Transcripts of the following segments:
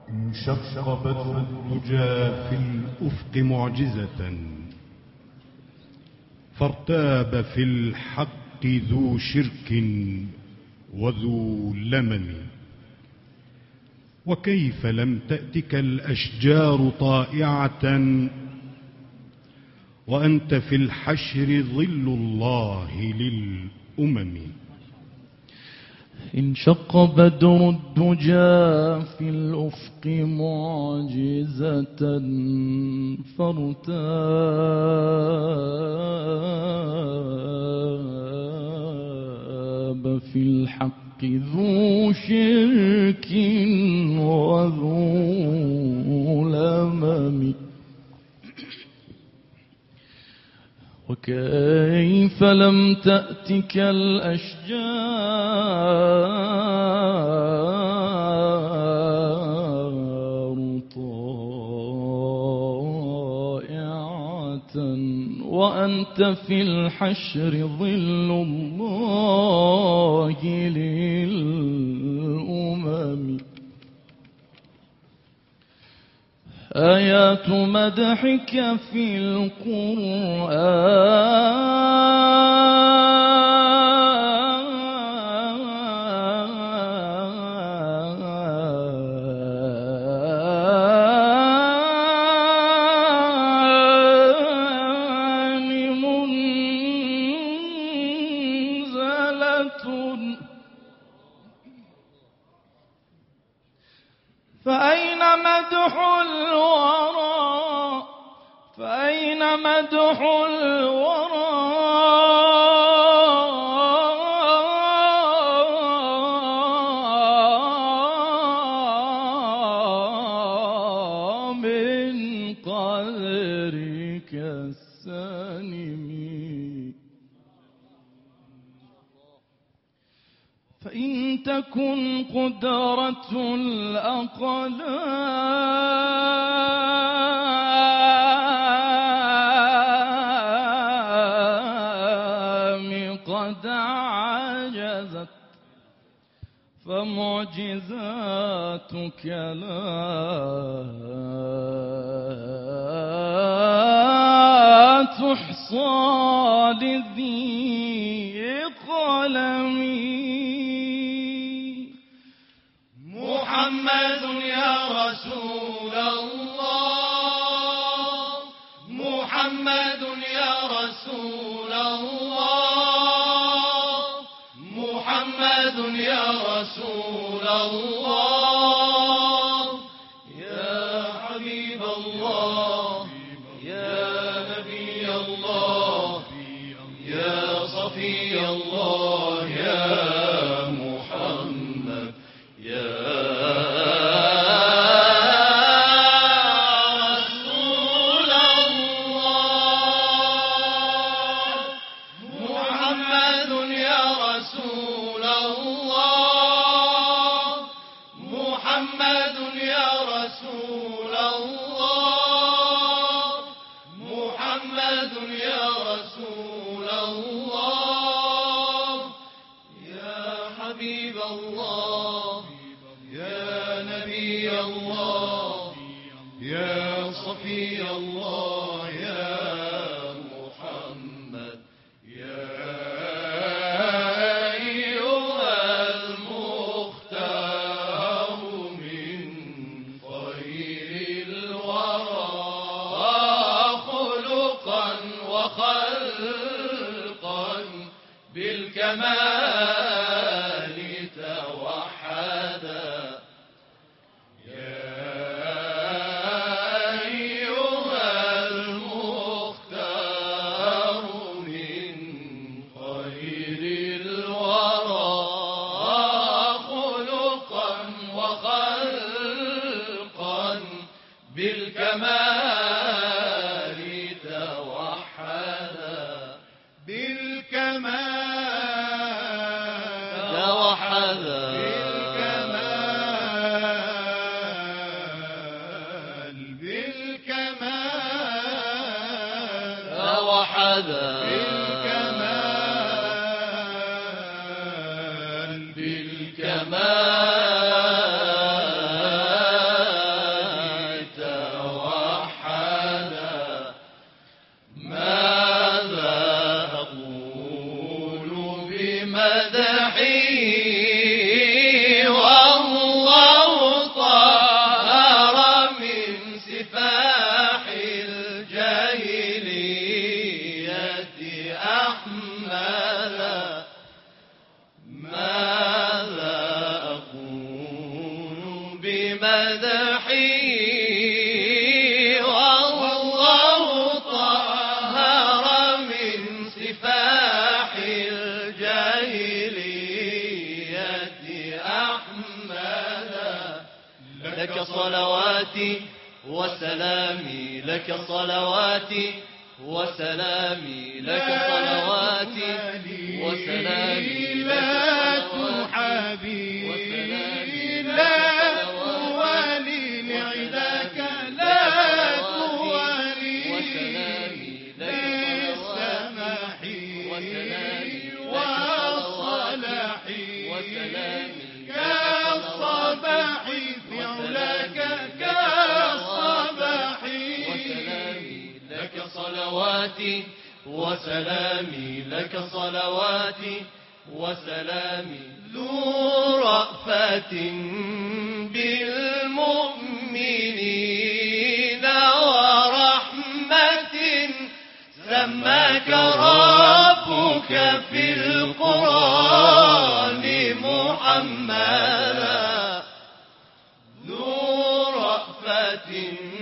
انشق بدر الدجى في الأفق معجزة، فارتاب في الحق ذو شرك وذو لمم. وكيف لم تأتك الأشجار طائعة وأنت في الحشر ظل الله للأمم. انشق بدر الدجى في الأفق معجزة، فارتاب في الحق ذو شرك وذو لمم. وكيف لم تأتك الأشجار طائعة وأنت في الحشر ظل الله للأمم. آيات مدحك في القرآن منزلة، فأين مدح الورى، فأين مدح الورى من قدرك السنم. فإن تكن قدرة الأقلام قد عجزت، فمعجزاتك لا تحصى لذي قلم. محمد يا رسول الله، محمد يا رسول الله، محمد يا رسول الله، يا حبيب الله، يا نبي الله، يا صفي الله، يا محمد، يا رسول الله. محمد يا رسول الله، محمد يا رسول الله، محمد يا رسول الله، يا حبيب الله، يا نبي الله، يا صفي الله، يا محمد، يا أيها المختار من خير الورى خلقا وخلقا بالكمال توحدا. يا أيها المختار من خير الورى خلقا وخلقا بالكمال توحدا. بالكمال توحدا. بالكمال توحدا. بالكمال مدحي والله طهر من سفاح الجاهلية أحمدا. لك صلواتي وسلامي، لك صلواتي وسلامي، لك صلواتي وسلامي، لا تحابي لا توالي لعداك لا توالي للسماحي والصلاحي كالصباح في علاك كالصباح. لك صلواتي وسلامي، لك صلواتي وسلامي. ذو رأفة بالمؤمنين ورحمة سماك ربك في القرآن محمدا. ذو رأفة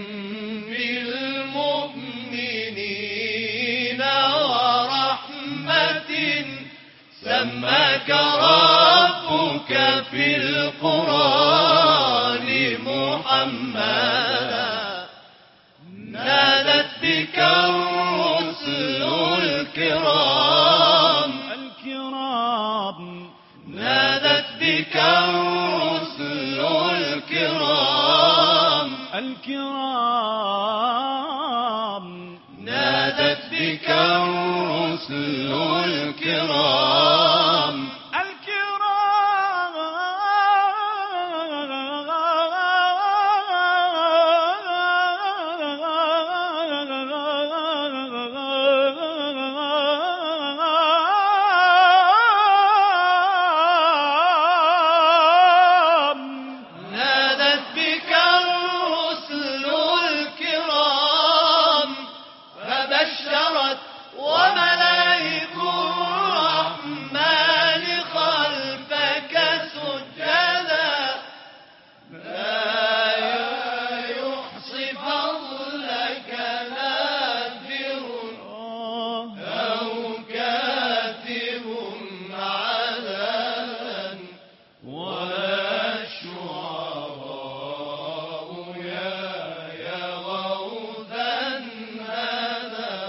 بالمؤمنين ورحمة سماك ربك في القرآن محمدا. نادت بك الرسل الكرام نادت بك الرسل الكرام نادت بك الرسل الكرام نادت بك الرسل الكرام فبشرت وملائك الرحمن خلفك سجدا. لا يحصي فضلك ناذر أو كاتب عددا ولا الشعراء يا غوثا هذا.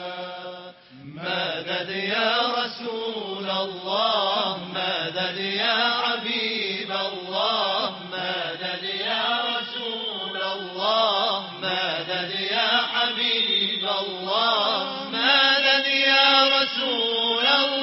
مدد يا رسول الله، مدد يا حبيب الله، مدد يا رسول الله، مدد يا حبيب الله، مدد يا رسول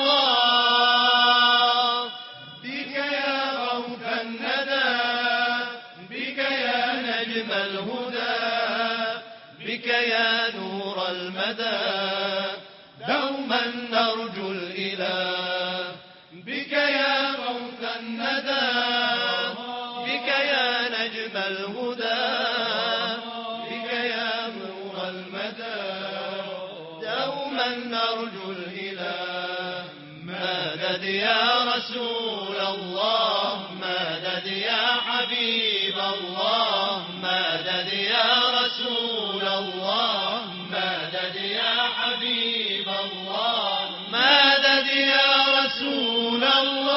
الله. بك يا غوث الندى، بك يا نجم الهدى، بك يا نور المدى دوما نرجو الإله. بك يا غوث الندى، بك يا نجم الهدى، بك يا نور المدى دوما نرجو الإله. مدد يا رسول الله، مدد يا حبيب الله، مدد يا رسول الله، مدد يا حبيب الله، مدد يا رسول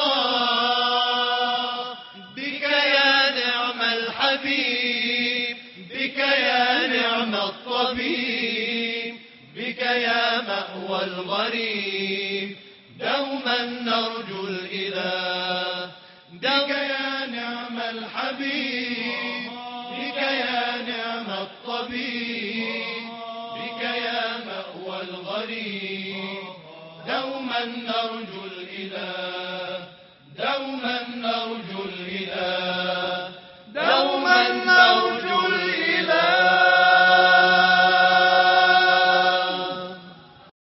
الله. بك يا نعم الحبيب، بك يا نعم الطبيب، بك يا مأوى الغريب دوما نرجو الإله. بك يا نعم الحبيب، بك يا نعم الطبيب، بك يا مأوى الغريب دوما نرجو الإله، دوما نرجو